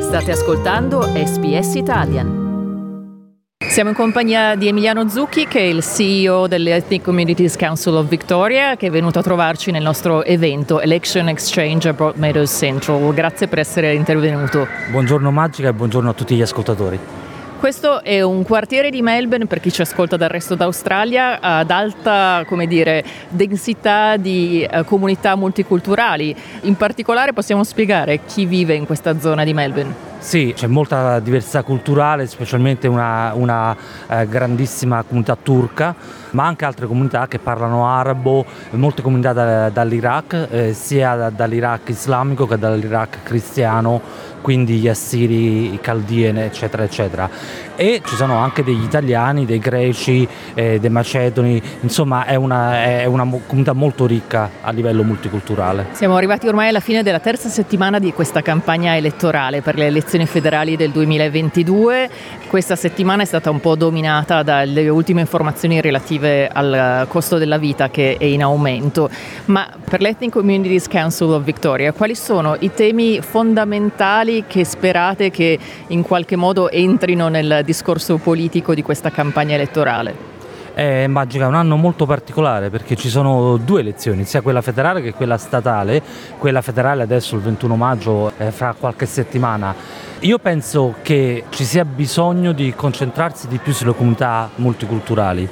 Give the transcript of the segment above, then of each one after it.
State ascoltando SBS Italian. Siamo in compagnia di Emiliano Zucchi, che è il CEO dell'Ethnic Communities Council of Victoria, che è venuto a trovarci nel nostro evento Election Exchange a Broadmeadows Central. Grazie per essere intervenuto. Buongiorno Magica e buongiorno a tutti gli ascoltatori. Questo è un quartiere di Melbourne, per chi ci ascolta dal resto d'Australia, ad alta, densità di comunità multiculturali. In particolare possiamo spiegare chi vive in questa zona di Melbourne? Sì, c'è molta diversità culturale, specialmente una grandissima comunità turca, ma anche altre comunità che parlano arabo, molte comunità dall'Iraq, sia dall'Iraq islamico che dall'Iraq cristiano, quindi gli assiri, i caldei, eccetera, eccetera. E ci sono anche degli italiani, dei greci, dei macedoni, insomma è una comunità molto ricca a livello multiculturale. Siamo arrivati ormai alla fine della terza settimana di questa campagna elettorale per le elezioni federali del 2022. Questa settimana è stata un po' dominata dalle ultime informazioni relative al costo della vita, che è in aumento. Ma per l'Ethnic Communities Council of Victoria, quali sono i temi fondamentali che sperate che in qualche modo entrino nel discorso politico di questa campagna elettorale? Magica, è un anno molto particolare perché ci sono due elezioni, sia quella federale che quella statale. Quella federale adesso il 21 maggio, fra qualche settimana. Io penso che ci sia bisogno di concentrarsi di più sulle comunità multiculturali.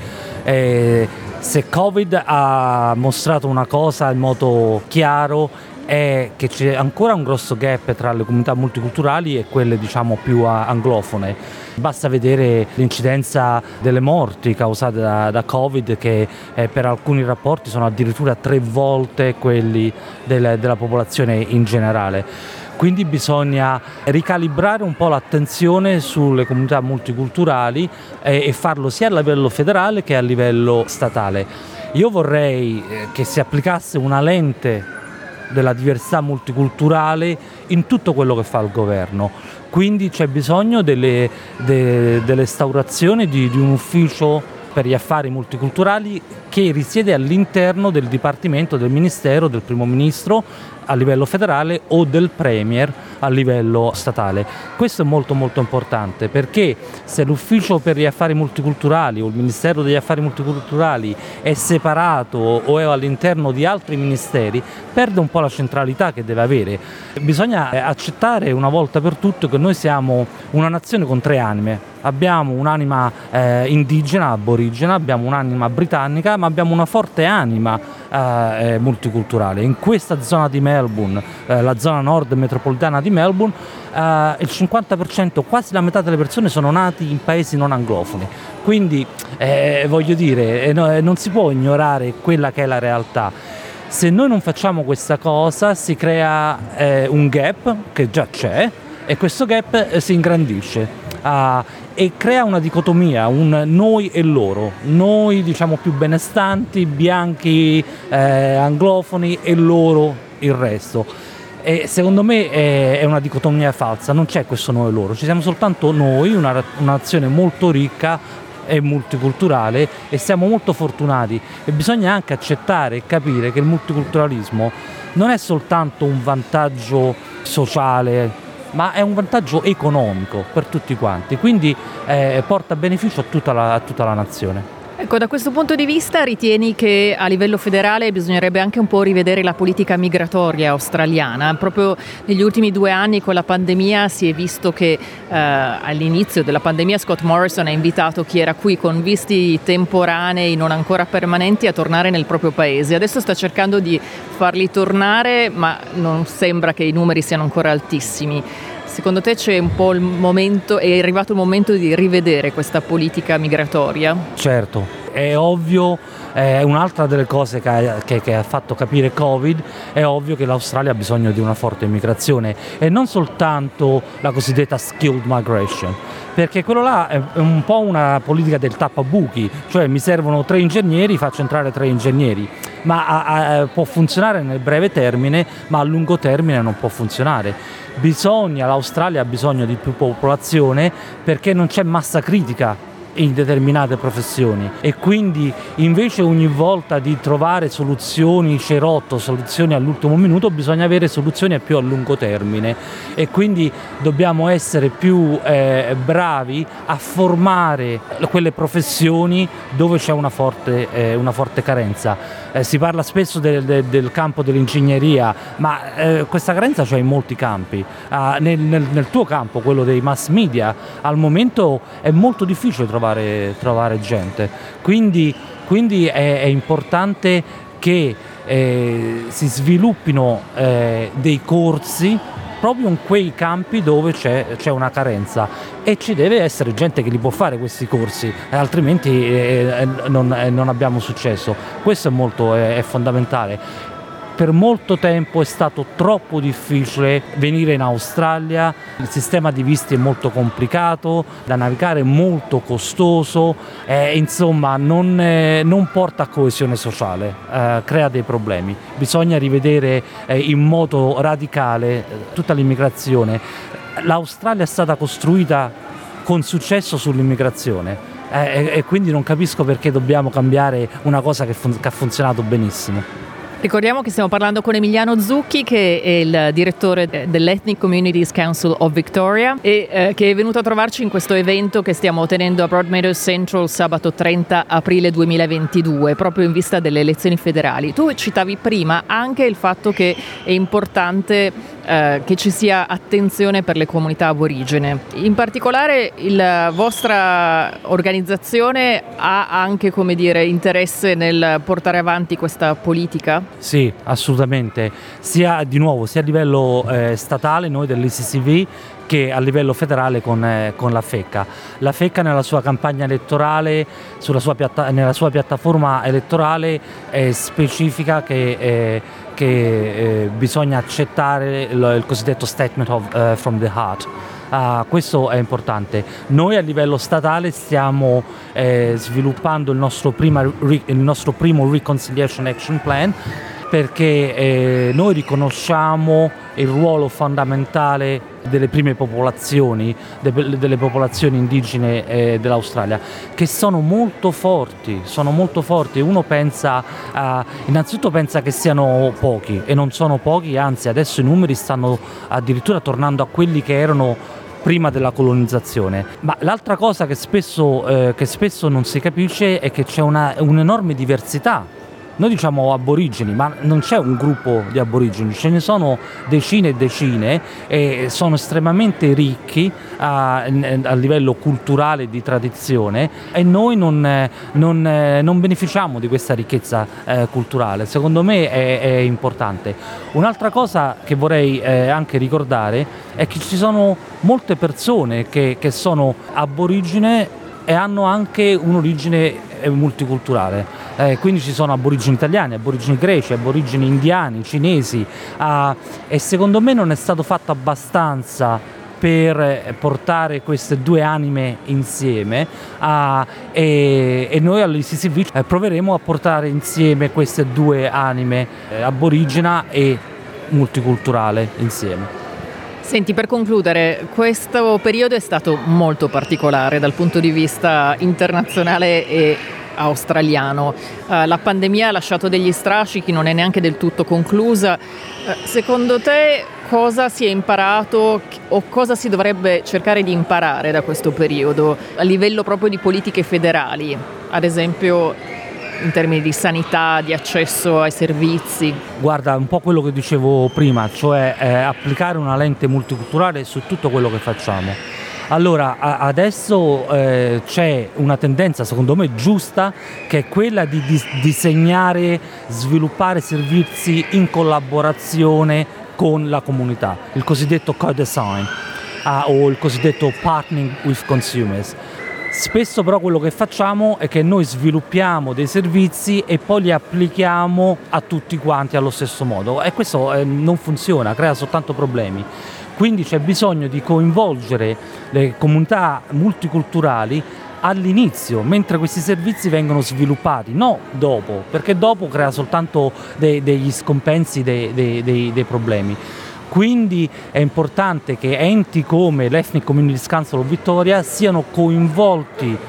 Se Covid ha mostrato una cosa in modo chiaro, è che c'è ancora un grosso gap tra le comunità multiculturali e quelle più anglofone. Basta vedere l'incidenza delle morti causate da Covid, che per alcuni rapporti sono addirittura 3 volte quelli della popolazione in generale. Quindi bisogna ricalibrare un po' l'attenzione sulle comunità multiculturali e farlo sia a livello federale che a livello statale. Io vorrei che si applicasse una lente della diversità multiculturale in tutto quello che fa il governo. Quindi c'è bisogno dell'instaurazione di un ufficio per gli affari multiculturali che risiede all'interno del Dipartimento del Ministero del Primo Ministro a livello federale o del Premier a livello statale. Questo è molto molto importante, perché se l'ufficio per gli affari multiculturali o il Ministero degli affari multiculturali è separato o è all'interno di altri ministeri, perde un po' la centralità che deve avere. Bisogna accettare una volta per tutte che noi siamo una nazione con 3 anime. Abbiamo un'anima indigena, aborigena, abbiamo un'anima britannica, ma abbiamo una forte anima multiculturale. In questa zona di Melbourne, la zona nord metropolitana di Melbourne, il 50%, quasi la metà delle persone sono nati in paesi non anglofoni. Quindi non si può ignorare quella che è la realtà. Se noi non facciamo questa cosa si crea un gap che già c'è, e questo gap si ingrandisce e crea una dicotomia, un noi e loro, noi più benestanti, bianchi, anglofoni, e loro il resto. E secondo me è una dicotomia falsa, non c'è questo noi e loro, ci siamo soltanto noi, una nazione molto ricca e multiculturale, e siamo molto fortunati, e bisogna anche accettare e capire che il multiculturalismo non è soltanto un vantaggio sociale, ma è un vantaggio economico per tutti quanti, quindi porta beneficio a tutta la nazione. Ecco, da questo punto di vista ritieni che a livello federale bisognerebbe anche un po' rivedere la politica migratoria australiana? Proprio negli ultimi 2 anni con la pandemia si è visto che all'inizio della pandemia Scott Morrison ha invitato chi era qui con visti temporanei, non ancora permanenti, a tornare nel proprio paese. Adesso sta cercando di farli tornare, ma non sembra che i numeri siano ancora altissimi. Secondo te c'è un po' è arrivato il momento di rivedere questa politica migratoria? Certo, è ovvio, è un'altra delle cose che ha fatto capire Covid, è ovvio che l'Australia ha bisogno di una forte immigrazione, e non soltanto la cosiddetta skilled migration, perché quello là è un po' una politica del tappabuchi, cioè mi servono 3 ingegneri, faccio entrare 3 ingegneri, ma può funzionare nel breve termine, ma a lungo termine non può funzionare. L'Australia ha bisogno di più popolazione perché non c'è massa critica in determinate professioni, e quindi invece ogni volta di trovare soluzioni cerotto, soluzioni all'ultimo minuto, bisogna avere soluzioni più a lungo termine, e quindi dobbiamo essere più bravi a formare quelle professioni dove c'è una forte carenza. Si parla spesso del campo dell'ingegneria, ma questa carenza c'è in molti campi. Nel tuo campo, quello dei mass media, al momento è molto difficile trovare gente, quindi è importante che si sviluppino dei corsi proprio in quei campi dove c'è una carenza, e ci deve essere gente che li può fare questi corsi, altrimenti non abbiamo successo. Questo è fondamentale. Per molto tempo è stato troppo difficile venire in Australia, il sistema di visti è molto complicato da navigare, molto costoso, insomma non porta a coesione sociale, crea dei problemi. Bisogna rivedere in modo radicale tutta l'immigrazione. L'Australia è stata costruita con successo sull'immigrazione, e quindi non capisco perché dobbiamo cambiare una cosa che ha funzionato benissimo. Ricordiamo che stiamo parlando con Emiliano Zucchi, che è il direttore dell'Ethnic Communities Council of Victoria, e che è venuto a trovarci in questo evento che stiamo tenendo a Broadmeadows Central sabato 30 aprile 2022, proprio in vista delle elezioni federali. Tu citavi prima anche il fatto che è importante che ci sia attenzione per le comunità aborigene. In particolare la vostra organizzazione ha anche, come dire, interesse nel portare avanti questa politica? Sì, assolutamente, sia a livello statale, noi dell'ICCV, che a livello federale con la FECA. La FECA nella sua campagna elettorale, nella sua piattaforma elettorale specifica che bisogna accettare il cosiddetto Statement from the Heart. Questo è importante. Noi a livello statale stiamo sviluppando il nostro primo Reconciliation Action Plan, perché noi riconosciamo il ruolo fondamentale delle prime popolazioni, delle popolazioni indigene dell'Australia, che sono molto forti. Uno innanzitutto pensa che siano pochi, e non sono pochi, anzi adesso i numeri stanno addirittura tornando a quelli che erano prima della colonizzazione. Ma l'altra cosa che spesso non si capisce è che c'è un'enorme diversità. Noi diciamo aborigeni, ma non c'è un gruppo di aborigeni, ce ne sono decine e decine, e sono estremamente ricchi a livello culturale e di tradizione, e noi non beneficiamo di questa ricchezza culturale. Secondo me è importante. Un'altra cosa che vorrei anche ricordare è che ci sono molte persone che sono aborigene e hanno anche un'origine multiculturale. Quindi ci sono aborigeni italiani, aborigeni greci, aborigeni indiani, cinesi, e secondo me non è stato fatto abbastanza per portare queste due anime insieme, e noi all'ICCV proveremo a portare insieme queste due anime, aborigena e multiculturale, insieme. Senti, per concludere, questo periodo è stato molto particolare dal punto di vista internazionale e australiano. La pandemia ha lasciato degli strascichi, non è neanche del tutto conclusa. Secondo te cosa si è imparato o cosa si dovrebbe cercare di imparare da questo periodo a livello proprio di politiche federali, ad esempio in termini di sanità, di accesso ai servizi? Guarda, un po' quello che dicevo prima, cioè applicare una lente multiculturale su tutto quello che facciamo. Allora, adesso c'è una tendenza, secondo me giusta, che è quella di disegnare, sviluppare servizi in collaborazione con la comunità, il cosiddetto co-design o il cosiddetto partnering with consumers. Spesso però quello che facciamo è che noi sviluppiamo dei servizi e poi li applichiamo a tutti quanti allo stesso modo, e questo non funziona, crea soltanto problemi. Quindi c'è bisogno di coinvolgere le comunità multiculturali all'inizio, mentre questi servizi vengono sviluppati, no dopo, perché dopo crea soltanto degli scompensi, dei problemi. Quindi è importante che enti come l'Ethnic Communities Council of Victoria siano coinvolti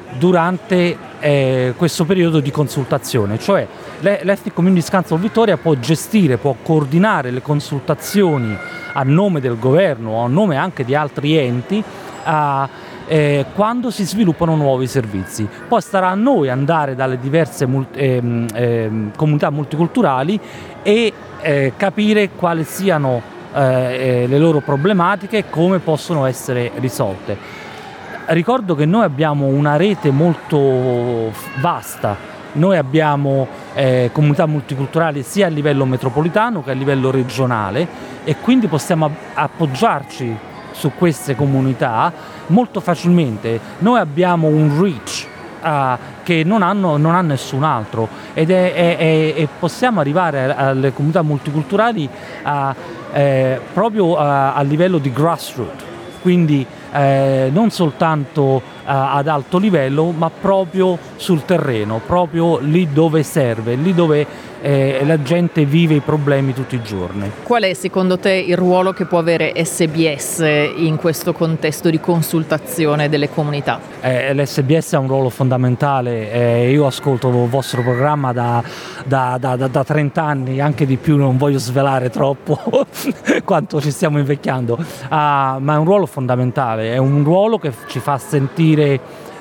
durante questo periodo di consultazione, cioè l'Ethnic Communities Council of Victoria può gestire, può coordinare le consultazioni a nome del governo o a nome anche di altri enti quando si sviluppano nuovi servizi. Poi starà a noi andare dalle diverse comunità multiculturali e capire quali siano le loro problematiche e come possono essere risolte. Ricordo che noi abbiamo una rete molto vasta, noi abbiamo comunità multiculturali sia a livello metropolitano che a livello regionale e quindi possiamo appoggiarci su queste comunità molto facilmente. Noi abbiamo un reach che non ha nessun altro e possiamo arrivare alle comunità multiculturali proprio a livello di grassroots, quindi non soltanto ad alto livello, ma proprio sul terreno, proprio lì dove serve, lì dove la gente vive i problemi tutti i giorni. Qual è secondo te il ruolo che può avere SBS in questo contesto di consultazione delle comunità? L'SBS ha un ruolo fondamentale, io ascolto il vostro programma da 30 anni, anche di più, non voglio svelare troppo quanto ci stiamo invecchiando, ma è un ruolo fondamentale, è un ruolo che ci fa sentire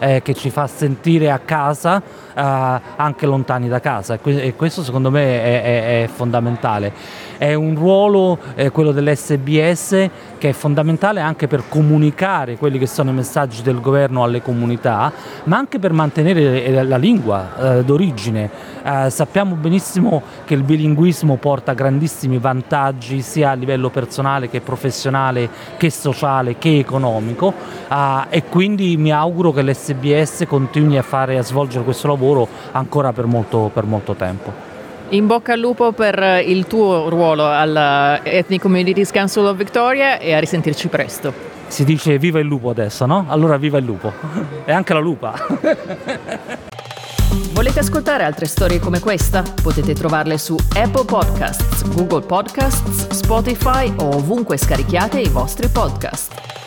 a casa, anche lontani da casa, e questo secondo me è fondamentale. È un ruolo, quello dell'SBS, che è fondamentale anche per comunicare quelli che sono i messaggi del governo alle comunità, ma anche per mantenere la lingua d'origine. Sappiamo benissimo che il bilinguismo porta grandissimi vantaggi sia a livello personale che professionale, che sociale, che economico, e quindi mi auguro che l'SBS continui a svolgere questo lavoro ancora per molto tempo. In bocca al lupo per il tuo ruolo alla Ethnic Communities Council of Victoria e a risentirci presto. Si dice viva il lupo adesso, no? Allora viva il lupo e anche la lupa. Volete ascoltare altre storie come questa? Potete trovarle su Apple Podcasts, Google Podcasts, Spotify o ovunque scarichiate i vostri podcast.